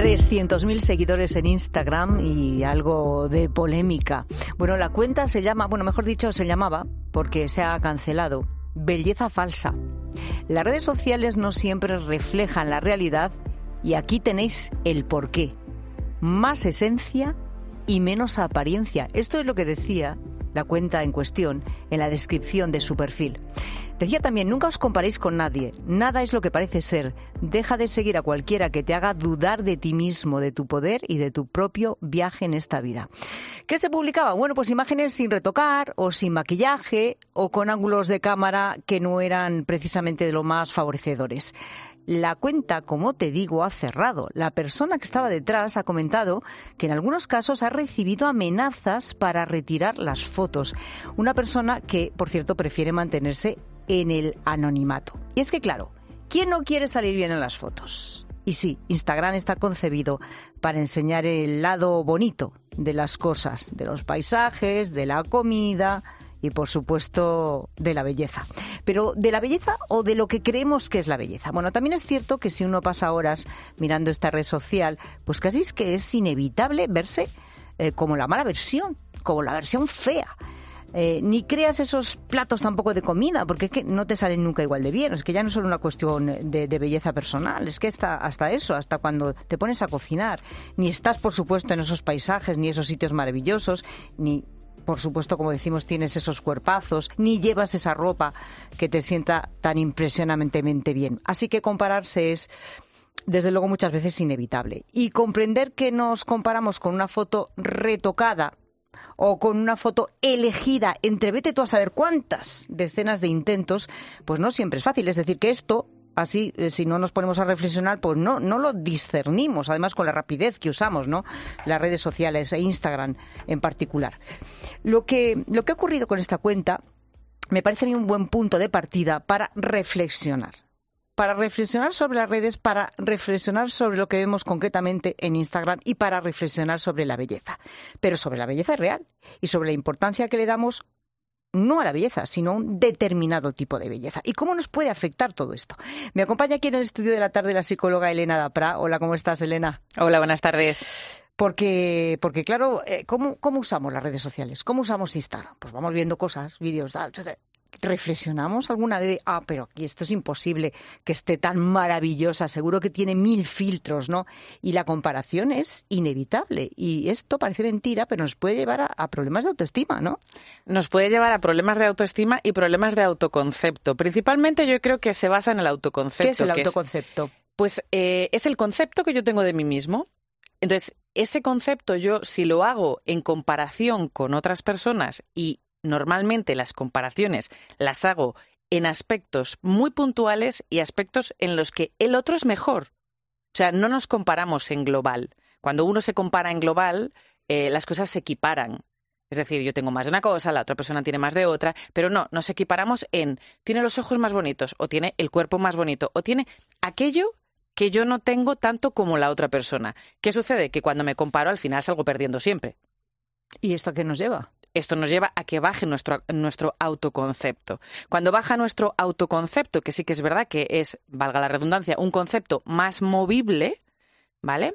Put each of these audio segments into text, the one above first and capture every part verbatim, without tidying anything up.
trescientos mil seguidores en Instagram y algo de polémica. Bueno, la cuenta se llama, bueno, mejor dicho, se llamaba, porque se ha cancelado, Belleza Falsa. Las redes sociales no siempre reflejan la realidad y aquí tenéis el porqué. Más esencia y menos apariencia. Esto es lo que decía la cuenta en cuestión en la descripción de su perfil. Decía también, nunca os comparéis con nadie, nada es lo que parece ser, deja de seguir a cualquiera que te haga dudar de ti mismo, de tu poder y de tu propio viaje en esta vida. ¿Qué se publicaba? Bueno, pues imágenes sin retocar o sin maquillaje o con ángulos de cámara que no eran precisamente de lo más favorecedores. La cuenta, como te digo, ha cerrado. La persona que estaba detrás ha comentado que en algunos casos ha recibido amenazas para retirar las fotos. Una persona que, por cierto, prefiere mantenerse en el anonimato. Y es que, claro, ¿quién no quiere salir bien en las fotos? Y sí, Instagram está concebido para enseñar el lado bonito de las cosas, de los paisajes, de la comida y, por supuesto, de la belleza. Pero ¿de la belleza o de lo que creemos que es la belleza? Bueno, también es cierto que si uno pasa horas mirando esta red social, pues casi es que es inevitable verse eh, como la mala versión, como la versión fea. Eh, ni creas esos platos tampoco de comida, porque es que no te salen nunca igual de bien. Es que ya no es solo una cuestión de, de belleza personal, es que hasta, hasta eso, hasta cuando te pones a cocinar, ni estás, por supuesto, en esos paisajes, ni esos sitios maravillosos, ni... por supuesto, como decimos, tienes esos cuerpazos, ni llevas esa ropa que te sienta tan impresionantemente bien. Así que compararse es, desde luego, muchas veces inevitable. Y comprender que nos comparamos con una foto retocada o con una foto elegida entre vete tú a saber cuántas decenas de intentos, pues no siempre es fácil. Es decir, que esto... Así, si no nos ponemos a reflexionar, pues no, no lo discernimos, además con la rapidez que usamos, ¿no? Las redes sociales e Instagram en particular. Lo que, lo que ha ocurrido con esta cuenta me parece a mí un buen punto de partida para reflexionar. Para reflexionar sobre las redes, para reflexionar sobre lo que vemos concretamente en Instagram y para reflexionar sobre la belleza. Pero sobre la belleza real y sobre la importancia que le damos no a la belleza, sino a un determinado tipo de belleza. ¿Y cómo nos puede afectar todo esto? Me acompaña aquí en el estudio de la tarde la psicóloga Elena Dapra. Hola, ¿cómo estás, Elena? Hola, buenas tardes. Porque, porque claro, ¿cómo, cómo usamos las redes sociales? ¿Cómo usamos Instagram? Pues vamos viendo cosas, vídeos, tal, tal. ¿Reflexionamos alguna vez de, ah, pero aquí esto es imposible que esté tan maravillosa, seguro que tiene mil filtros, ¿no? Y la comparación es inevitable. Y esto parece mentira, pero nos puede llevar a, a problemas de autoestima, ¿no? Nos puede llevar a problemas de autoestima y problemas de autoconcepto. Principalmente yo creo que se basa en el autoconcepto. ¿Qué es el autoconcepto? Es, pues eh, es el concepto que yo tengo de mí mismo. Entonces, ese concepto yo, si lo hago en comparación con otras personas y normalmente las comparaciones las hago en aspectos muy puntuales y aspectos en los que el otro es mejor. O sea, no nos comparamos en global. Cuando uno se compara en global, eh, las cosas se equiparan. Es decir, yo tengo más de una cosa, la otra persona tiene más de otra, pero no, nos equiparamos en tiene los ojos más bonitos, o tiene el cuerpo más bonito, o tiene aquello que yo no tengo tanto como la otra persona. ¿Qué sucede? Que cuando me comparo al final salgo perdiendo siempre. ¿Y esto a qué nos lleva? Esto nos lleva a que baje nuestro, nuestro autoconcepto. Cuando baja nuestro autoconcepto, que sí que es verdad que es, valga la redundancia, un concepto más movible, ¿vale?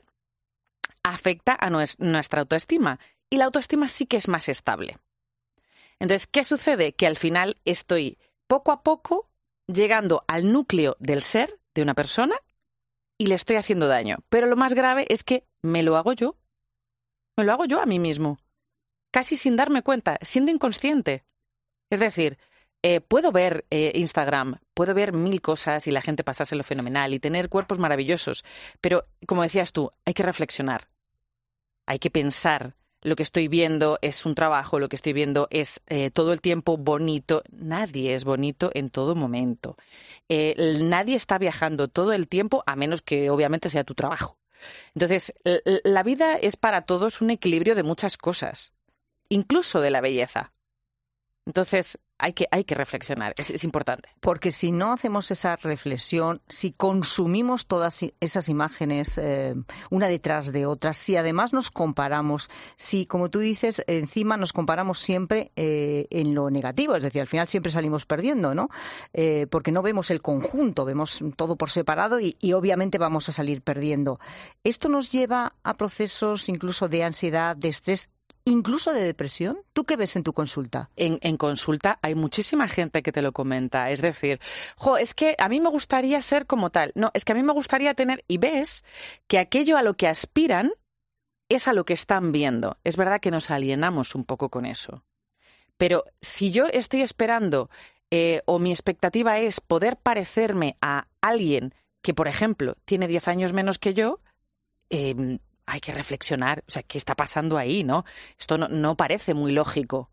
Afecta a nues- nuestra autoestima. Y la autoestima sí que es más estable. Entonces, ¿qué sucede? Que al final estoy poco a poco llegando al núcleo del ser de una persona y le estoy haciendo daño. Pero lo más grave es que me lo hago yo. Me lo hago yo a mí mismo. Casi sin darme cuenta, siendo inconsciente. Es decir, eh, puedo ver eh, Instagram, puedo ver mil cosas y la gente pasárselo fenomenal y tener cuerpos maravillosos, pero, como decías tú, hay que reflexionar, hay que pensar. Lo que estoy viendo es un trabajo, lo que estoy viendo es eh, todo el tiempo bonito. Nadie es bonito en todo momento. Eh, nadie está viajando todo el tiempo, a menos que obviamente sea tu trabajo. Entonces, la vida es para todos un equilibrio de muchas cosas. Incluso de la belleza. Entonces, Hay que, hay que reflexionar, es, es importante. Porque si no hacemos esa reflexión, si consumimos todas esas imágenes eh, una detrás de otra, si además nos comparamos, si, como tú dices, encima nos comparamos siempre eh, en lo negativo, es decir, al final siempre salimos perdiendo, ¿no? Eh, porque no vemos el conjunto, vemos todo por separado y, y obviamente vamos a salir perdiendo. Esto nos lleva a procesos incluso de ansiedad, de estrés, incluso de depresión. ¿Tú qué ves en tu consulta? En, en consulta hay muchísima gente que te lo comenta. Es decir, jo, es que a mí me gustaría ser como tal. No, es que a mí me gustaría tener... Y ves que aquello a lo que aspiran es a lo que están viendo. Es verdad que nos alienamos un poco con eso. Pero si yo estoy esperando eh, o mi expectativa es poder parecerme a alguien que, por ejemplo, tiene diez años menos que yo... Eh, hay que reflexionar, o sea, ¿qué está pasando ahí, no? Esto no, no parece muy lógico.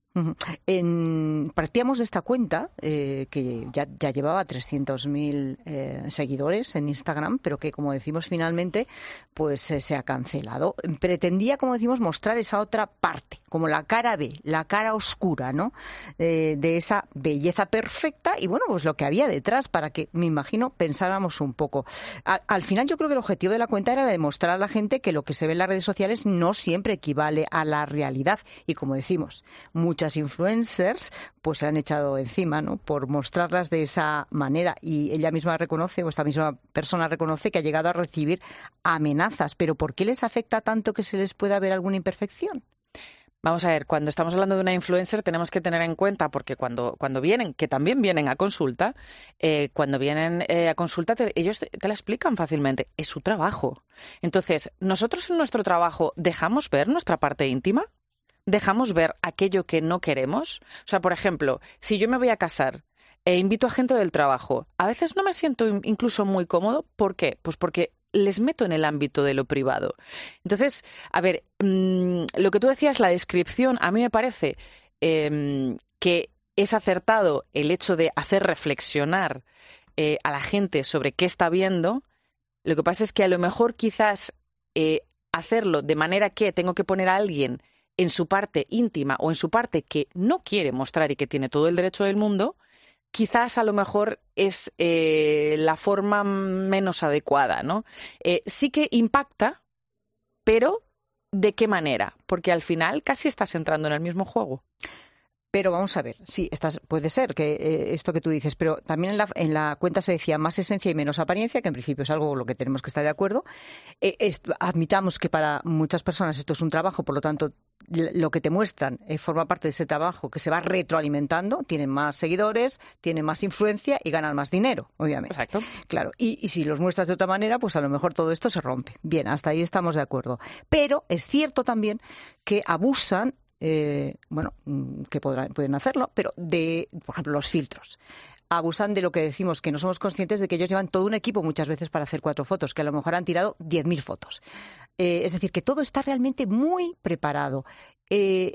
En, partíamos de esta cuenta eh, que ya, ya llevaba trescientos mil eh, seguidores en Instagram, pero que, como decimos, finalmente pues eh, se ha cancelado. Pretendía, como decimos, mostrar esa otra parte, como la cara B, la cara oscura, ¿no? Eh, de esa belleza perfecta y, bueno, pues lo que había detrás para que, me imagino, pensáramos un poco. A, al final yo creo que el objetivo de la cuenta era demostrar a la gente que lo que se ve en las redes sociales no siempre equivale a la realidad y, como decimos, muchas Muchas influencers pues se han echado encima, ¿no? Por mostrarlas de esa manera y ella misma reconoce, o esta misma persona reconoce que ha llegado a recibir amenazas. ¿Pero por qué les afecta tanto que se les pueda ver alguna imperfección? Vamos a ver, cuando estamos hablando de una influencer tenemos que tener en cuenta, porque cuando, cuando vienen, que también vienen a consulta, eh, cuando vienen eh, a consulta te, ellos te, te la explican fácilmente, es su trabajo. Entonces, nosotros en nuestro trabajo dejamos ver nuestra parte íntima. ¿Dejamos ver aquello que no queremos? O sea, por ejemplo, si yo me voy a casar e invito a gente del trabajo, a veces no me siento incluso muy cómodo. ¿Por qué? Pues porque les meto en el ámbito de lo privado. Entonces, a ver, mmm, lo que tú decías, la descripción, a mí me parece eh, que es acertado el hecho de hacer reflexionar eh, a la gente sobre qué está viendo. Lo que pasa es que a lo mejor quizás eh, hacerlo de manera que tengo que poner a alguien en su parte íntima o en su parte que no quiere mostrar y que tiene todo el derecho del mundo, quizás a lo mejor es eh, la forma menos adecuada, ¿no? Eh, sí que impacta, pero ¿de qué manera? Porque al final casi estás entrando en el mismo juego. Pero vamos a ver, sí, estás, puede ser que eh, esto que tú dices, pero también en la, en la cuenta se decía más esencia y menos apariencia, que en principio es algo con lo que tenemos que estar de acuerdo. Eh, es, admitamos que para muchas personas esto es un trabajo, por lo tanto, lo que te muestran eh, forma parte de ese trabajo que se va retroalimentando, tienen más seguidores, tienen más influencia y ganan más dinero, obviamente. Exacto. Claro, y, y si los muestras de otra manera, pues a lo mejor todo esto se rompe. Bien, hasta ahí estamos de acuerdo. Pero es cierto también que abusan. Eh, bueno, que podrán, pueden hacerlo, pero de, por ejemplo, los filtros. Abusan de lo que decimos, que no somos conscientes de que ellos llevan todo un equipo muchas veces para hacer cuatro fotos, que a lo mejor han tirado diez mil fotos. Eh, es decir, que todo está realmente muy preparado. Eh,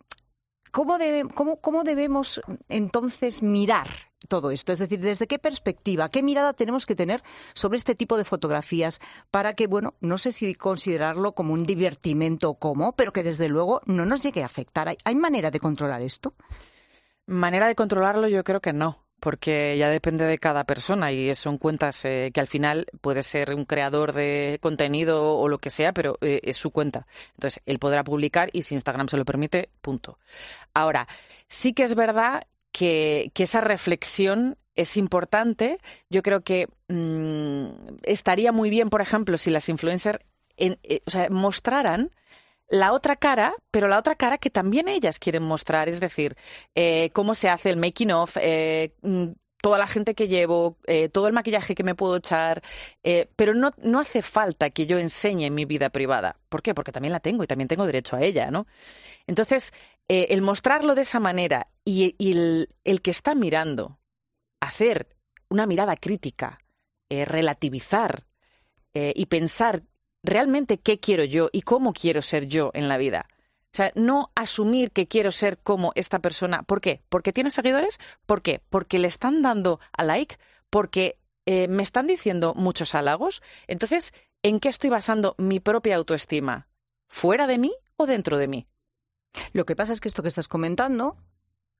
¿cómo, debe, cómo, ¿Cómo debemos entonces mirar todo esto? Es decir, ¿desde qué perspectiva, qué mirada tenemos que tener sobre este tipo de fotografías para que, bueno, no sé si considerarlo como un divertimento o cómo, pero que desde luego no nos llegue a afectar? ¿Hay, ¿hay manera de controlar esto? Manera de controlarlo yo creo que no, porque ya depende de cada persona y son cuentas eh, que al final puede ser un creador de contenido o lo que sea, pero eh, es su cuenta. Entonces, él podrá publicar y si Instagram se lo permite, punto. Ahora, sí que es verdad Que, que esa reflexión es importante. Yo creo que mmm, estaría muy bien, por ejemplo, si las influencers en, eh, o sea, mostraran la otra cara, pero la otra cara que también ellas quieren mostrar, es decir, eh, cómo se hace el making of, eh, toda la gente que llevo, eh, todo el maquillaje que me puedo echar, eh, pero no, no hace falta que yo enseñe mi vida privada. ¿Por qué? Porque también la tengo y también tengo derecho a ella, ¿no? Entonces, eh, el mostrarlo de esa manera y, y el, el que está mirando, hacer una mirada crítica, eh, relativizar eh, y pensar realmente qué quiero yo y cómo quiero ser yo en la vida. O sea, no asumir que quiero ser como esta persona. ¿Por qué? ¿Porque tiene seguidores? ¿Por qué? ¿Porque le están dando a like? ¿Porque eh, me están diciendo muchos halagos? Entonces, ¿en qué estoy basando mi propia autoestima? ¿Fuera de mí o dentro de mí? Lo que pasa es que esto que estás comentando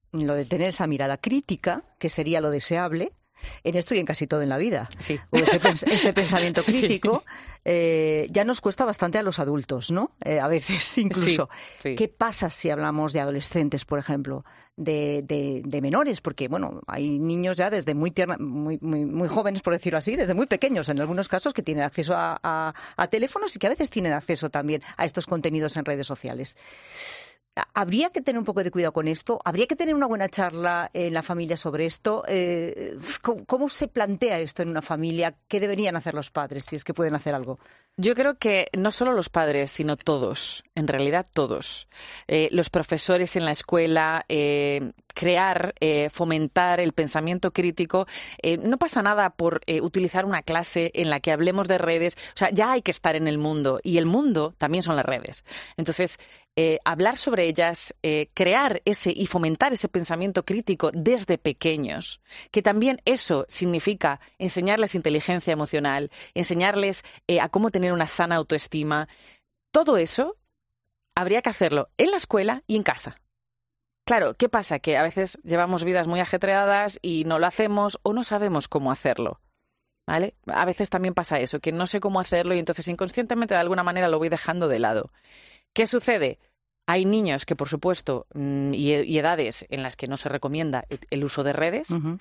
lo de tener esa mirada crítica, que sería lo deseable, en esto y en casi todo en la vida. Sí. O ese, pens- ese pensamiento crítico sí. eh, ya nos cuesta bastante a los adultos, ¿no? Eh, a veces incluso. Sí, sí. ¿Qué pasa si hablamos de adolescentes, por ejemplo, de, de, de menores? Porque, bueno, hay niños ya desde muy, tierna, muy, muy, muy jóvenes, por decirlo así, desde muy pequeños, en algunos casos, que tienen acceso a, a, a teléfonos y que a veces tienen acceso también a estos contenidos en redes sociales. ¿Habría que tener un poco de cuidado con esto? ¿Habría que tener una buena charla en la familia sobre esto? Eh, ¿cómo, ¿Cómo se plantea esto en una familia? ¿Qué deberían hacer los padres, si es que pueden hacer algo? Yo creo que no solo los padres, sino todos, en realidad todos. Eh, los profesores en la escuela, eh, crear, eh, fomentar el pensamiento crítico. Eh, no pasa nada por eh, utilizar una clase en la que hablemos de redes. O sea, ya hay que estar en el mundo y el mundo también son las redes. Entonces, eh, hablar sobre ellas, eh, crear ese y fomentar ese pensamiento crítico desde pequeños, que también eso significa enseñarles inteligencia emocional, enseñarles eh, a cómo tener una sana autoestima. Todo eso habría que hacerlo en la escuela y en casa. Claro, ¿qué pasa? Que a veces llevamos vidas muy ajetreadas y no lo hacemos o no sabemos cómo hacerlo, ¿vale? A veces también pasa eso, que no sé cómo hacerlo y entonces inconscientemente de alguna manera lo voy dejando de lado. ¿Qué sucede? Hay niños que, por supuesto, y edades en las que no se recomienda el uso de redes, uh-huh.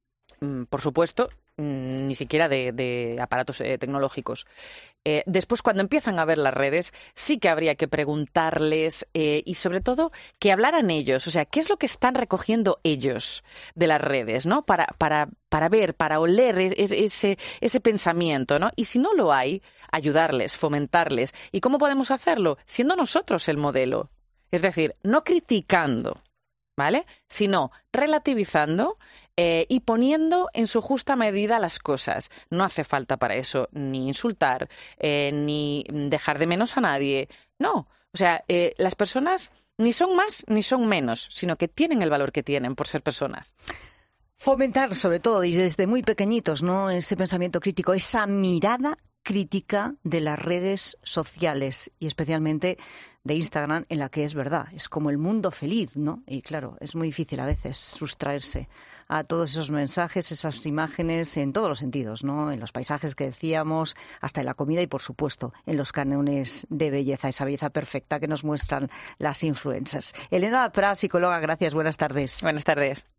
Por supuesto, ni siquiera de, de aparatos eh, tecnológicos. Eh, después, cuando empiezan a ver las redes, sí que habría que preguntarles eh, y, sobre todo, que hablaran ellos. O sea, ¿qué es lo que están recogiendo ellos de las redes, ¿no? Para, para, para ver, para oler ese, ese, ese pensamiento, ¿no? Y si no lo hay, ayudarles, fomentarles. ¿Y cómo podemos hacerlo? Siendo nosotros el modelo. Es decir, no criticando, ¿vale? Sino relativizando eh, y poniendo en su justa medida las cosas. No hace falta para eso ni insultar, eh, ni dejar de menos a nadie. No, o sea, eh, las personas ni son más ni son menos, sino que tienen el valor que tienen por ser personas. Fomentar, sobre todo, y desde muy pequeñitos, ¿no? Ese pensamiento crítico, esa mirada crítica de las redes sociales y especialmente de Instagram, en la que es verdad, es como el mundo feliz, ¿no? Y claro, es muy difícil a veces sustraerse a todos esos mensajes, esas imágenes en todos los sentidos, ¿no? En los paisajes que decíamos, hasta en la comida y, por supuesto, en los cánones de belleza, esa belleza perfecta que nos muestran las influencers. Elena Prat, psicóloga, gracias, buenas tardes. Buenas tardes.